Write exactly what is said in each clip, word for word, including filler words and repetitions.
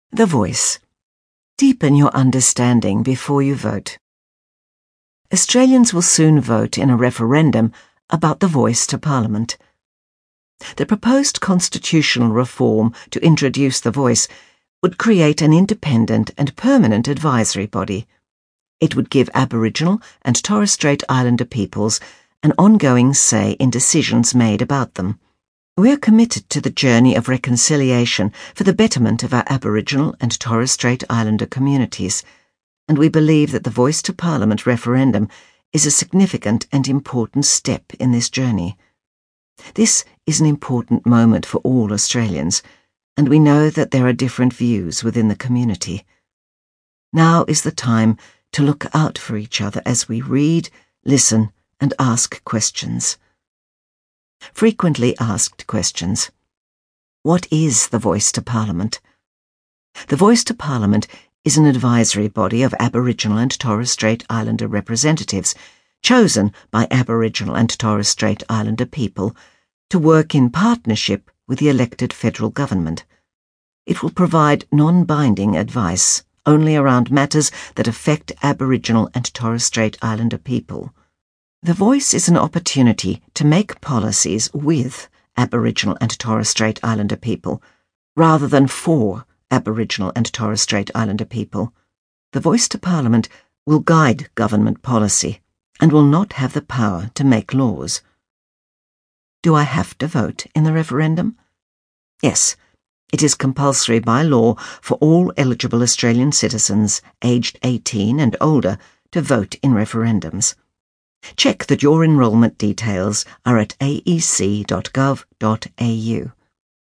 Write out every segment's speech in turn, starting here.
The Voice. Deepen your understanding before you vote. Australians will soon vote in a referendum about the voice to Parliament. The proposed constitutional reform to introduce the voice would create an independent and permanent advisory body. It would give Aboriginal and Torres Strait Islander peoples an ongoing say in decisions made about them. We are committed to the journey of reconciliation for the betterment of our Aboriginal and Torres Strait Islander communities, and we believe that the Voice to Parliament referendum is a significant and important step in this journey. This is an important moment for all Australians, and we know that there are different views within the community. Now is the time to look out for each other as we read, listen, and ask questions. Frequently asked questions. What is the Voice to Parliament? The Voice to Parliament is an advisory body of Aboriginal and Torres Strait Islander representatives chosen by Aboriginal and Torres Strait Islander people to work in partnership with the elected federal government. It will provide non-binding advice only around matters that affect Aboriginal and Torres Strait Islander people. The Voice is an opportunity to make policies with Aboriginal and Torres Strait Islander people, rather than for Aboriginal and Torres Strait Islander people. The Voice to Parliament will guide government policy and will not have the power to make laws. Do I have to vote in the referendum? Yes, it is compulsory by law for all eligible Australian citizens aged eighteen and older to vote in referendums. Check that your enrolment details are at a e c dot gov dot a u.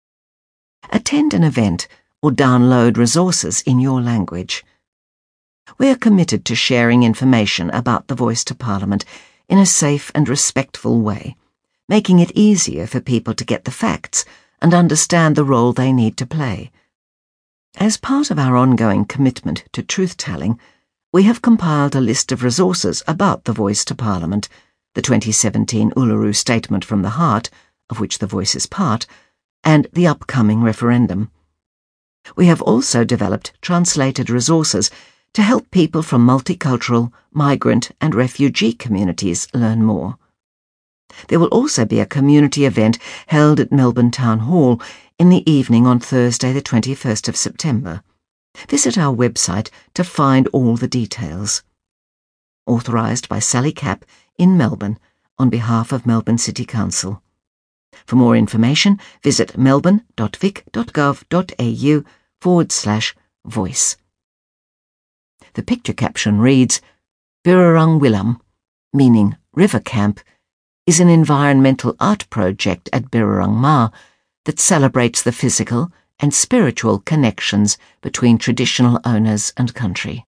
Attend an event or download resources in your language. We are committed to sharing information about the Voice to Parliament in a safe and respectful way, making it easier for people to get the facts and understand the role they need to play. As part of our ongoing commitment to truth-telling, we have compiled a list of resources about the Voice to Parliament, the twenty seventeen Uluru Statement from the Heart, of which the Voice is part, and the upcoming referendum. We have also developed translated resources to help people from multicultural, migrant and refugee communities learn more. There will also be a community event held at Melbourne Town Hall in the evening on Thursday the twenty-first of September. Visit our website to find all the details. Authorised by Sally Capp in Melbourne on behalf of Melbourne City Council. For more information, visit melbourne dot vic dot gov dot a u forward slash voice. The picture caption reads, Birrarung Willam, meaning River Camp, is an environmental art project at Birrarung Ma that celebrates the physical and spiritual connections between traditional owners and country.